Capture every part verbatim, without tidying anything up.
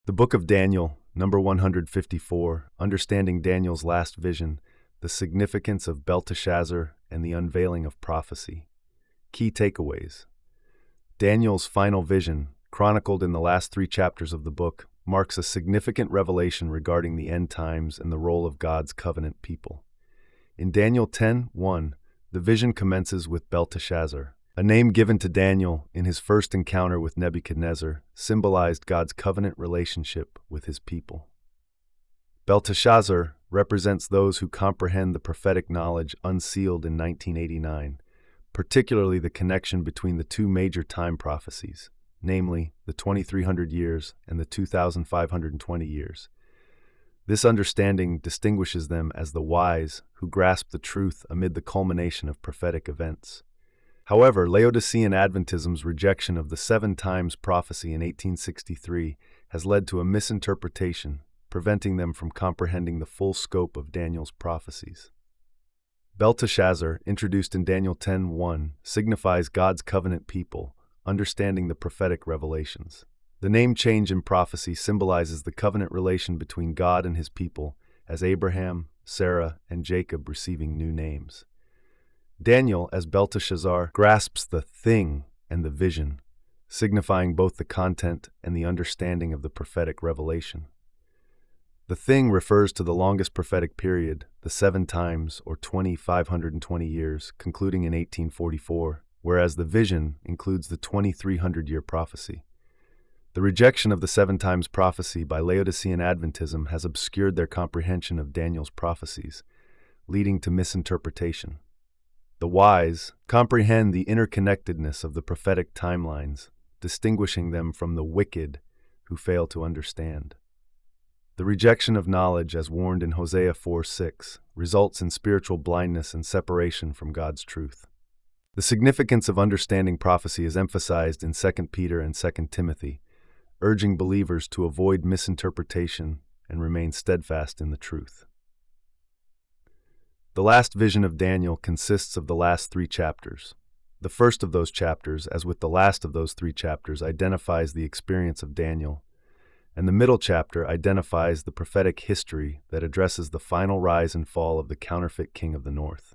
The Book of Daniel, number one hundred fifty-four, Understanding Daniel's Last Vision, the Significance of Belteshazzar, and the Unveiling of Prophecy. Key takeaways. Daniel's final vision, chronicled in the last three chapters of the book, marks a significant revelation regarding the end times and the role of God's covenant people. In Daniel ten one, the vision commences with Belteshazzar. A name given to Daniel in his first encounter with Nebuchadnezzar symbolized God's covenant relationship with his people. Belteshazzar represents those who comprehend the prophetic knowledge unsealed in nineteen eighty-nine, particularly the connection between the two major time prophecies, namely the twenty-three hundred years and the two thousand five hundred twenty years. This understanding distinguishes them as the wise who grasp the truth amid the culmination of prophetic events. However, Laodicean Adventism's rejection of the seven times prophecy in eighteen sixty-three has led to a misinterpretation, preventing them from comprehending the full scope of Daniel's prophecies. Belteshazzar, introduced in Daniel ten one, signifies God's covenant people, understanding the prophetic revelations. The name change in prophecy symbolizes the covenant relation between God and his people, as Abraham, Sarah, and Jacob receiving new names. Daniel, as Belteshazzar, grasps the thing and the vision, signifying both the content and the understanding of the prophetic revelation. The thing refers to the longest prophetic period, the seven times, or twenty-five hundred twenty years, concluding in eighteen forty-four, whereas the vision includes the twenty-three hundred year prophecy. The rejection of the seven times prophecy by Laodicean Adventism has obscured their comprehension of Daniel's prophecies, leading to misinterpretation. The wise comprehend the interconnectedness of the prophetic timelines, distinguishing them from the wicked who fail to understand. The rejection of knowledge, as warned in Hosea four six, results in spiritual blindness and separation from God's truth. The significance of understanding prophecy is emphasized in Second Peter and Second Timothy, urging believers to avoid misinterpretation and remain steadfast in the truth. The last vision of Daniel consists of the last three chapters. The first of those chapters, as with the last of those three chapters, identifies the experience of Daniel, and the middle chapter identifies the prophetic history that addresses the final rise and fall of the counterfeit king of the north.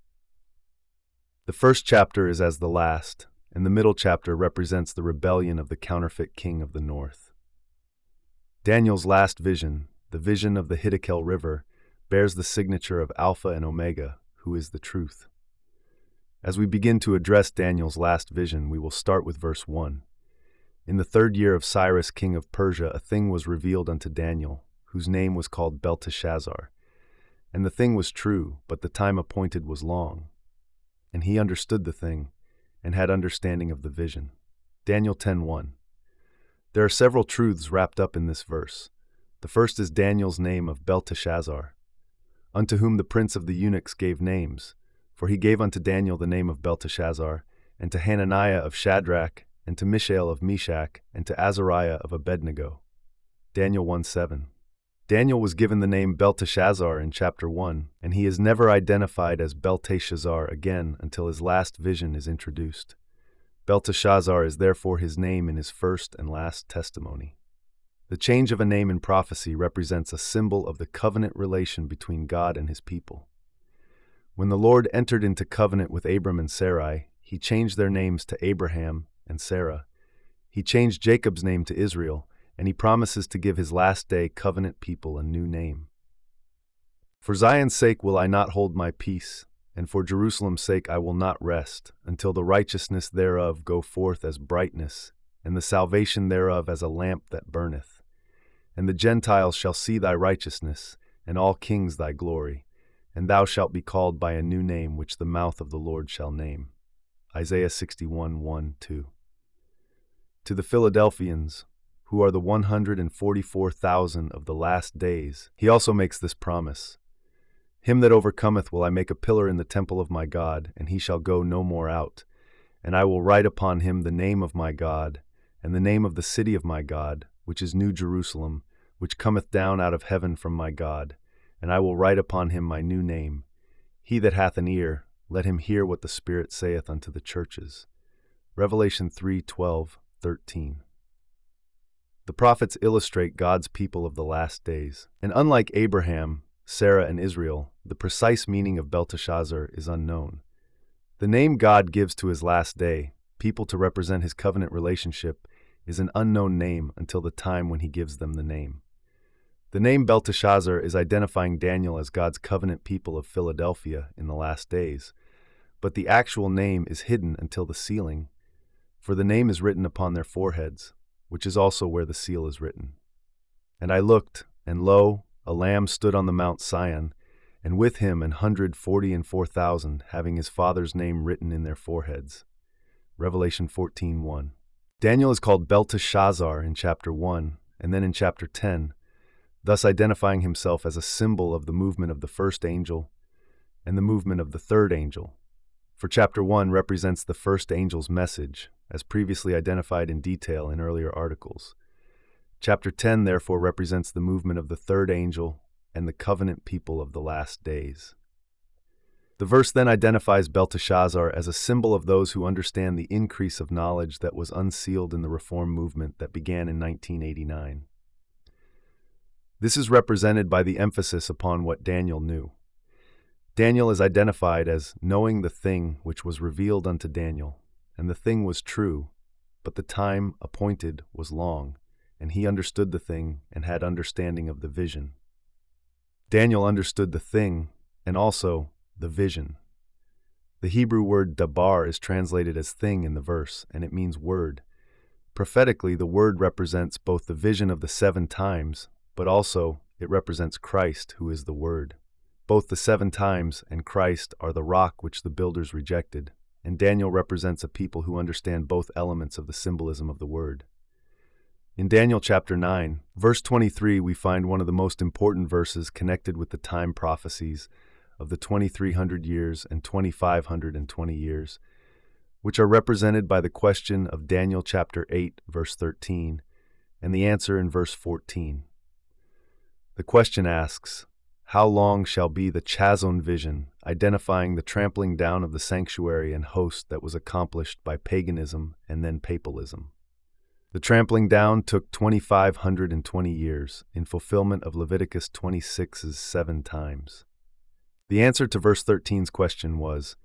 The first chapter is as the last, and the middle chapter represents the rebellion of the counterfeit king of the north. Daniel's last vision, the vision of the Hiddekel River, bears the signature of Alpha and Omega, who is the truth. As we begin to address Daniel's last vision, we will start with verse one. In the third year of Cyrus, king of Persia, a thing was revealed unto Daniel, whose name was called Belteshazzar. And the thing was true, but the time appointed was long. And he understood the thing, and had understanding of the vision. Daniel ten one. There are several truths wrapped up in this verse. The first is Daniel's name of Belteshazzar, unto whom the prince of the eunuchs gave names, for he gave unto Daniel the name of Belteshazzar, and to Hananiah of Shadrach, and to Mishael of Meshach, and to Azariah of Abednego. Daniel one seven. Daniel was given the name Belteshazzar in chapter one, and he is never identified as Belteshazzar again until his last vision is introduced. Belteshazzar is therefore his name in his first and last testimony. The change of a name in prophecy represents a symbol of the covenant relation between God and his people. When the Lord entered into covenant with Abram and Sarai, he changed their names to Abraham and Sarah. He changed Jacob's name to Israel, and he promises to give his last day covenant people a new name. For Zion's sake will I not hold my peace, and for Jerusalem's sake I will not rest, until the righteousness thereof go forth as brightness, and the salvation thereof as a lamp that burneth. And the Gentiles shall see thy righteousness, and all kings thy glory, and thou shalt be called by a new name which the mouth of the Lord shall name. Isaiah sixty-one one two. To the Philadelphians, who are the one hundred forty-four thousand of the last days, he also makes this promise. Him that overcometh will I make a pillar in the temple of my God, and he shall go no more out. And I will write upon him the name of my God, and the name of the city of my God, which is New Jerusalem, which cometh down out of heaven from my God, and I will write upon him my new name. He that hath an ear, let him hear what the Spirit saith unto the churches. Revelation three twelve thirteen. The prophets illustrate God's people of the last days. And unlike Abraham, Sarah, and Israel, the precise meaning of Belteshazzar is unknown. The name God gives to his last day, people to represent his covenant relationship, is an unknown name until the time when he gives them the name. The name Belteshazzar is identifying Daniel as God's covenant people of Philadelphia in the last days, but the actual name is hidden until the sealing, for the name is written upon their foreheads, which is also where the seal is written. And I looked, and lo, a lamb stood on the Mount Sion, and with him an hundred forty and four thousand, having his father's name written in their foreheads. Revelation fourteen one. Daniel is called Belteshazzar in chapter one, and then in chapter ten, thus identifying himself as a symbol of the movement of the first angel and the movement of the third angel. For chapter one represents the first angel's message, as previously identified in detail in earlier articles. Chapter ten therefore represents the movement of the third angel and the covenant people of the last days. The verse then identifies Belteshazzar as a symbol of those who understand the increase of knowledge that was unsealed in the Reform movement that began in nineteen eighty-nine. This is represented by the emphasis upon what Daniel knew. Daniel is identified as knowing the thing which was revealed unto Daniel, and the thing was true, but the time appointed was long, and he understood the thing and had understanding of the vision. Daniel understood the thing and also the vision. The Hebrew word dabar is translated as thing in the verse, and it means word. Prophetically, the word represents both the vision of the seven times, but also it represents Christ, who is the Word. Both the seven times and Christ are the rock which the builders rejected, and Daniel represents a people who understand both elements of the symbolism of the Word. In Daniel chapter nine, verse twenty-three, we find one of the most important verses connected with the time prophecies of the twenty-three hundred years and twenty-five hundred twenty years, which are represented by the question of Daniel chapter eight, verse thirteen, and the answer in verse fourteen. The question asks, how long shall be the Chazon vision, identifying the trampling down of the sanctuary and host that was accomplished by paganism and then papalism? The trampling down took twenty-five hundred twenty years, in fulfillment of Leviticus twenty-six's seven times. The answer to verse thirteen's question was,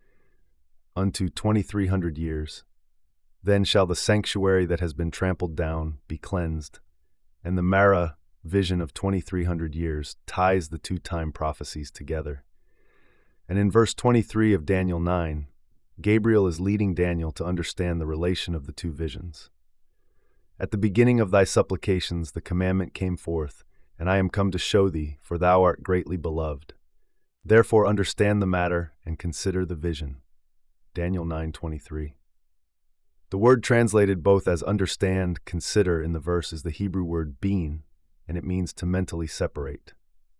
unto twenty-three hundred years. Then shall the sanctuary that has been trampled down be cleansed, and the Mara vision of twenty-three hundred years ties the two time prophecies together. And in verse twenty-three of Daniel nine, Gabriel is leading Daniel to understand the relation of the two visions. At the beginning of thy supplications the commandment came forth, and I am come to show thee, for thou art greatly beloved. Therefore understand the matter and consider the vision. Daniel nine twenty-three. The word translated both as understand, consider in the verse is the Hebrew word bin, and it means to mentally separate.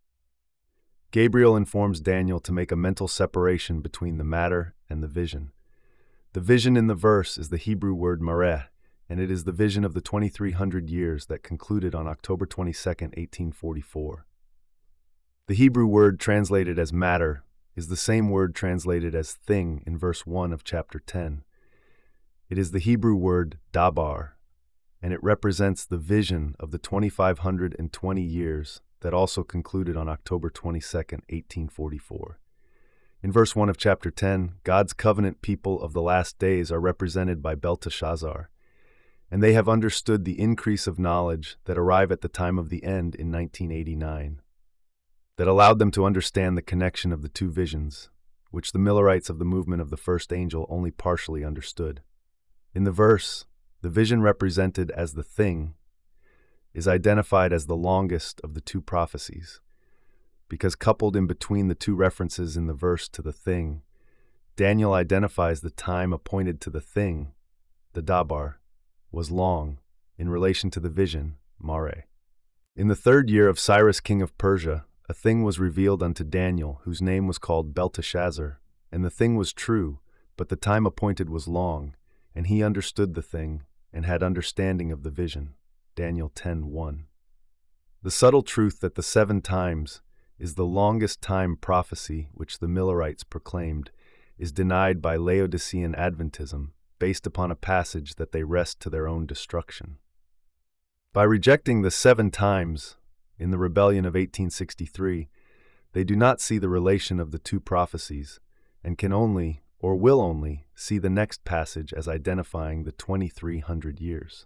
Gabriel informs Daniel to make a mental separation between the matter and the vision. The vision in the verse is the Hebrew word mareh, and it is the vision of the twenty-three hundred years that concluded on October twenty-second, eighteen forty-four. The Hebrew word translated as matter is the same word translated as thing in verse one of chapter ten. It is the Hebrew word dabar, and it represents the vision of the twenty-five hundred twenty years that also concluded on October twenty-second, eighteen forty-four. In verse one of chapter ten, God's covenant people of the last days are represented by Belteshazzar, and they have understood the increase of knowledge that arrive at the time of the end in nineteen eighty-nine, that allowed them to understand the connection of the two visions, which the Millerites of the movement of the first angel only partially understood. In the verse, the vision represented as the thing is identified as the longest of the two prophecies, because coupled in between the two references in the verse to the thing, Daniel identifies the time appointed to the thing, the dabar, was long, in relation to the vision, mare. In the third year of Cyrus king of Persia, a thing was revealed unto Daniel, whose name was called Belteshazzar, and the thing was true, but the time appointed was long, and he understood the thing, and had understanding of the vision. Daniel ten one. The subtle truth that the seven times is the longest time prophecy which the Millerites proclaimed is denied by Laodicean Adventism, based upon a passage that they wrest to their own destruction. By rejecting the seven times in the rebellion of eighteen sixty-three, they do not see the relation of the two prophecies and can only, or will only, see the next passage as identifying the twenty-three hundred years.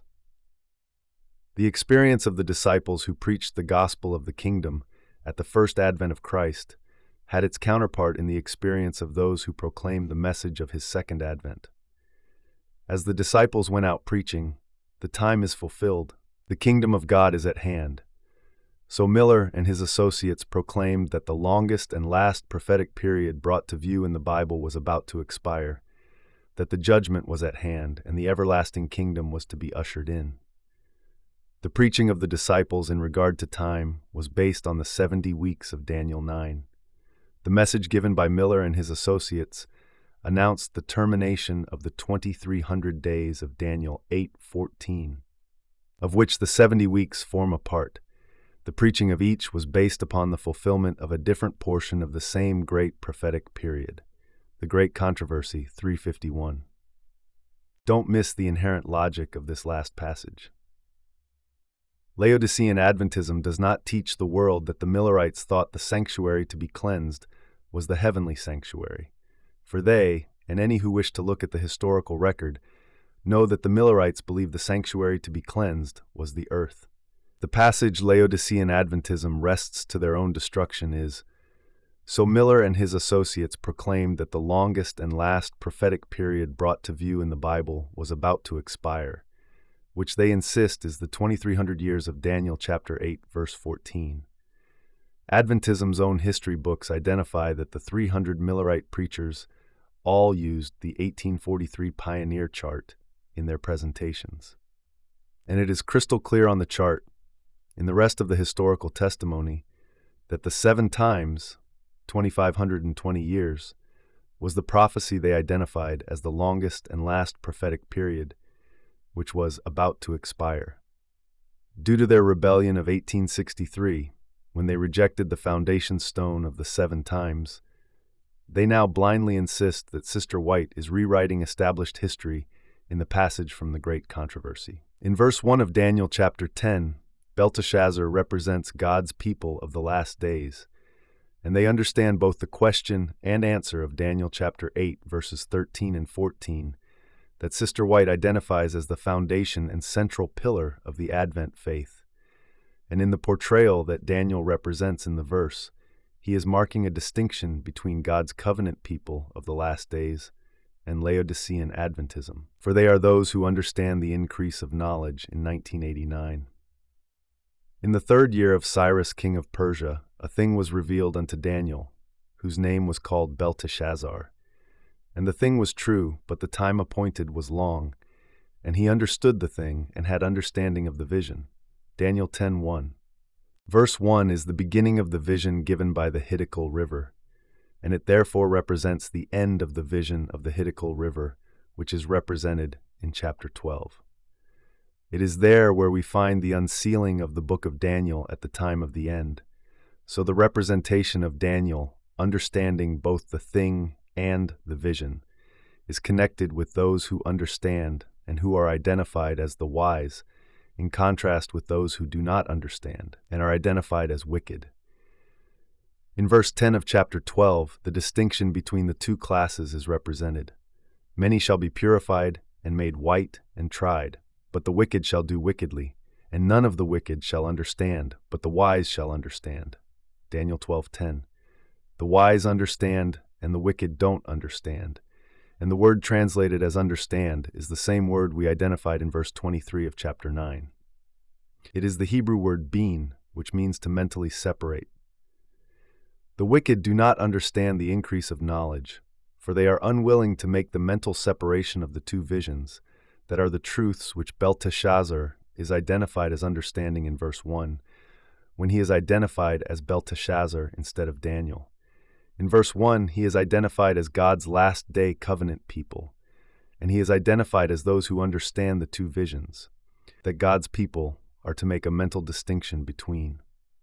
The experience of the disciples who preached the gospel of the kingdom at the first advent of Christ had its counterpart in the experience of those who proclaimed the message of his second advent. As the disciples went out preaching, "The time is fulfilled, the kingdom of God is at hand," so Miller and his associates proclaimed that the longest and last prophetic period brought to view in the Bible was about to expire, that the judgment was at hand, and the everlasting kingdom was to be ushered in. The preaching of the disciples in regard to time was based on the seventy weeks of Daniel nine. The message given by Miller and his associates announced the termination of the twenty-three hundred days of Daniel eight fourteen, of which the seventy weeks form a part. The preaching of each was based upon the fulfillment of a different portion of the same great prophetic period. The Great Controversy, three fifty-one. Don't miss the inherent logic of this last passage. Laodicean Adventism does not teach the world that the Millerites thought the sanctuary to be cleansed was the heavenly sanctuary, for they, and any who wish to look at the historical record, know that the Millerites believed the sanctuary to be cleansed was the earth. The passage Laodicean Adventism wrests to their own destruction is, "So Miller and his associates proclaimed that the longest and last prophetic period brought to view in the Bible was about to expire, which they insist is the twenty-three hundred years of Daniel chapter eight, verse fourteen. Adventism's own history books identify that the three hundred Millerite preachers all used the eighteen forty-three Pioneer chart in their presentations. And it is crystal clear on the chart, in the rest of the historical testimony, that the seven times, twenty-five hundred twenty years, was the prophecy they identified as the longest and last prophetic period, which was about to expire. Due to their rebellion of eighteen sixty-three, when they rejected the foundation stone of the seven times, they now blindly insist that Sister White is rewriting established history in the passage from the Great Controversy. In verse one of Daniel chapter ten, Belteshazzar represents God's people of the last days, and they understand both the question and answer of Daniel chapter eight, verses thirteen and fourteen, that Sister White identifies as the foundation and central pillar of the Advent faith. And in the portrayal that Daniel represents in the verse, he is marking a distinction between God's covenant people of the last days and Laodicean Adventism, for they are those who understand the increase of knowledge in nineteen eighty-nine. In the third year of Cyrus, king of Persia, a thing was revealed unto Daniel, whose name was called Belteshazzar. And the thing was true, but the time appointed was long, and he understood the thing and had understanding of the vision. Daniel ten one. Verse one is the beginning of the vision given by the Hiddekel River, and it therefore represents the end of the vision of the Hiddekel River, which is represented in chapter twelve. It is there where we find the unsealing of the book of Daniel at the time of the end. So the representation of Daniel, understanding both the thing and the vision, is connected with those who understand and who are identified as the wise, in contrast with those who do not understand and are identified as wicked. In verse ten of chapter twelve, the distinction between the two classes is represented. Many shall be purified and made white and tried, but the wicked shall do wickedly, and none of the wicked shall understand, but the wise shall understand. Daniel twelve ten. The wise understand, and the wicked don't understand. And the word translated as understand is the same word we identified in verse twenty-three of chapter nine. It is the Hebrew word bin, which means to mentally separate. The wicked do not understand the increase of knowledge, for they are unwilling to make the mental separation of the two visions, that are the truths which Belteshazzar is identified as understanding in verse one, when he is identified as Belteshazzar instead of Daniel. In verse one, he is identified as God's last day covenant people, and he is identified as those who understand the two visions, that God's people are to make a mental distinction between.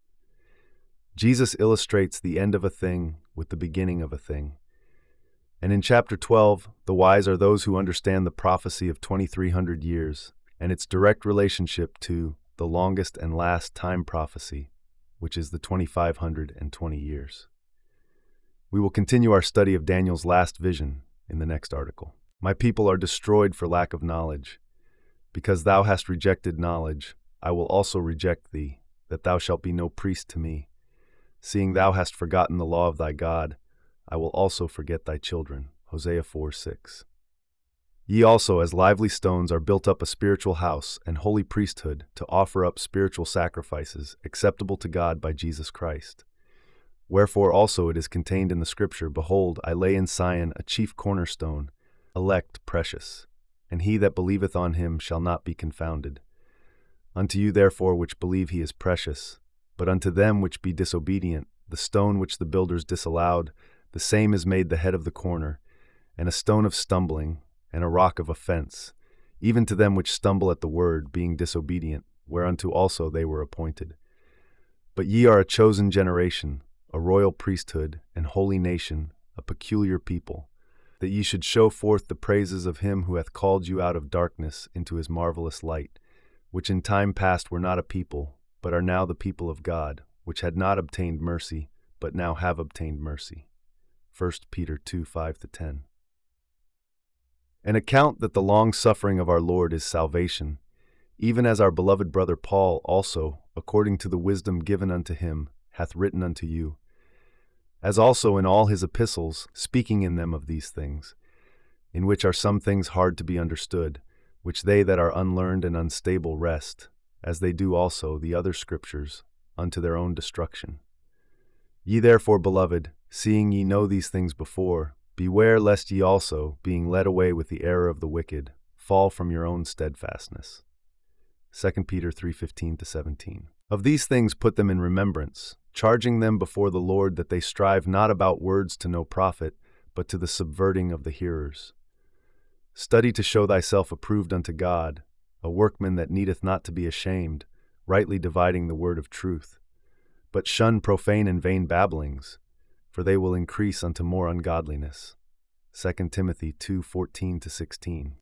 Jesus illustrates the end of a thing with the beginning of a thing. And in chapter twelve, the wise are those who understand the prophecy of twenty-three hundred years and its direct relationship to the longest and last time prophecy, which is the twenty-five hundred twenty years. We will continue our study of Daniel's last vision in the next article. My people are destroyed for lack of knowledge. Because thou hast rejected knowledge, I will also reject thee, that thou shalt be no priest to me. Seeing thou hast forgotten the law of thy God, I will also forget thy children. Hosea four six. Ye also, as lively stones, are built up a spiritual house and holy priesthood to offer up spiritual sacrifices acceptable to God by Jesus Christ. Wherefore also it is contained in the Scripture, Behold, I lay in Sion a chief cornerstone, elect, precious, and he that believeth on him shall not be confounded. Unto you therefore which believe he is precious, but unto them which be disobedient, the stone which the builders disallowed, the same is made the head of the corner, and a stone of stumbling, and a rock of offense, even to them which stumble at the word, being disobedient, whereunto also they were appointed. But ye are a chosen generation, a royal priesthood, and holy nation, a peculiar people, that ye should show forth the praises of him who hath called you out of darkness into his marvelous light, which in time past were not a people, but are now the people of God, which had not obtained mercy, but now have obtained mercy. First Peter two five to ten. An account that the long-suffering of our Lord is salvation, even as our beloved brother Paul also, according to the wisdom given unto him, hath written unto you, as also in all his epistles, speaking in them of these things, in which are some things hard to be understood, which they that are unlearned and unstable wrest, as they do also the other scriptures, unto their own destruction. Ye therefore, beloved, seeing ye know these things before, beware lest ye also, being led away with the error of the wicked, fall from your own steadfastness. Second Peter three fifteen to seventeen. Of these things put them in remembrance, charging them before the Lord that they strive not about words to no profit, but to the subverting of the hearers. Study to show thyself approved unto God, a workman that needeth not to be ashamed, rightly dividing the word of truth. But shun profane and vain babblings, for they will increase unto more ungodliness. Second Timothy two fourteen to sixteen.